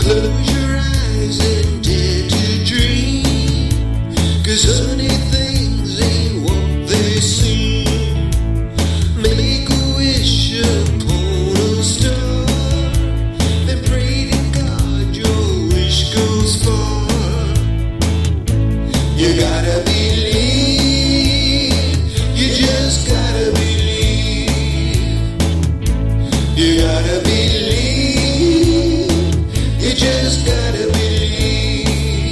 Close your eyes and dare to dream, 'cause honey, things ain't what they seem. Make a wish upon a star, then pray to God your wish goes far. You gotta believe, you just gotta believe. You gotta believe, you just gotta believe.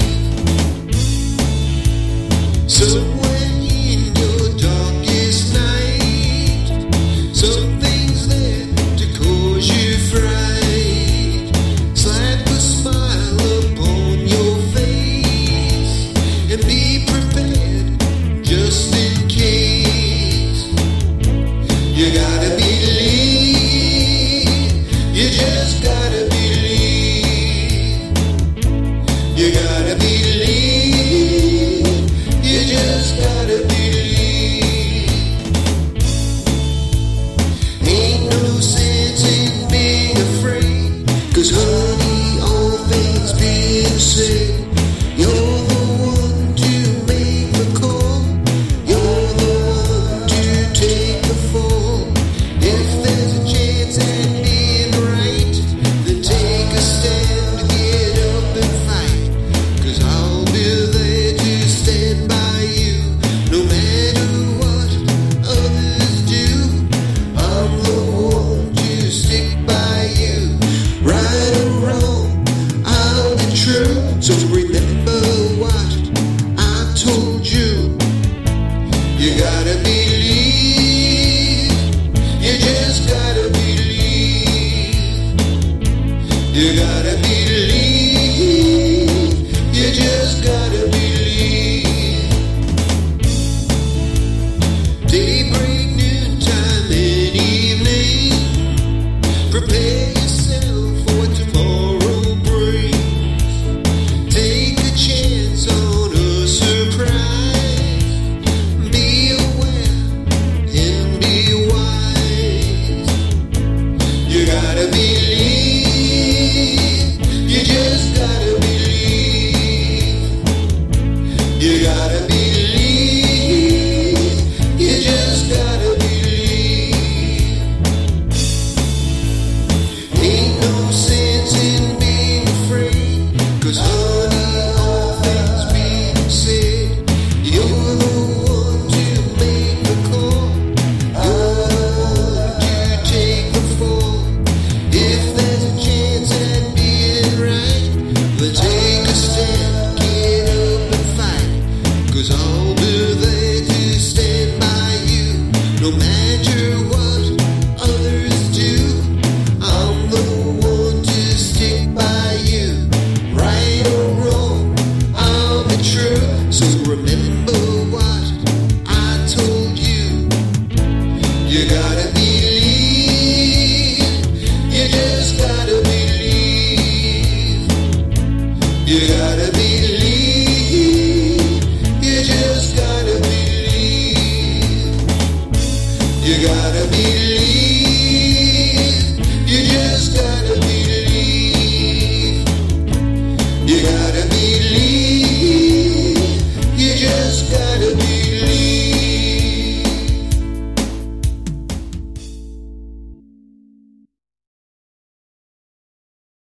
Somewhere in your darkest night, something's there to cause you fright. Slap a smile upon your face and be prepared just in case. You gotta believe, you just gotta believe. You gotta believe, you just gotta believe. Ain't no sense in being afraid, 'cause honey, all things being said, you're the one to make the call. You're the one to take the fall. If there's a chance at being right, then take a stand, get up and fight. 'Cause I'll be there to stand by you, no matter what others do. I'm the one to stick by you. Right or wrong, I'll be true. So remember what I told you. You gotta believe, you just gotta believe. You gotta